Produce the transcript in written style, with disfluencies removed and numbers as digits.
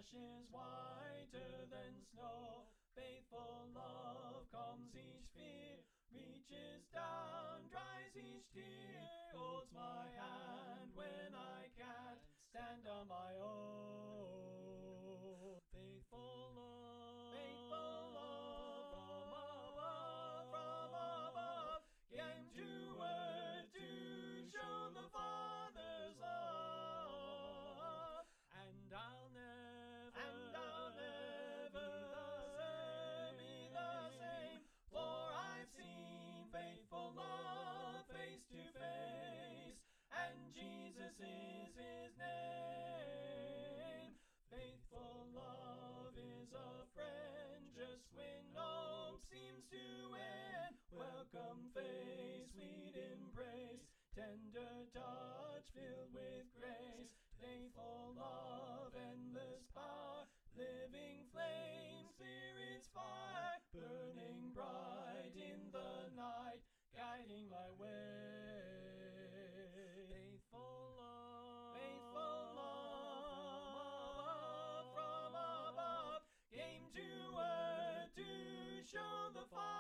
washes whiter than snow. Faithful love calms each fear, reaches down, dries each tear, holds my hand when I can't stand on my own. Faithful love from above, came to earth to show the Father's love. And I'll never be the same, for I've seen faithful love face to face, and Jesus is his name. Faithful love is a friend just when hope seems to end. Welcome face, sweet embrace, tender touch filled with grace. Faithful love, endless power, living flames, clear its fire, burning bright in the night, guiding my way. Faithful love from above, came to earth to show the fire.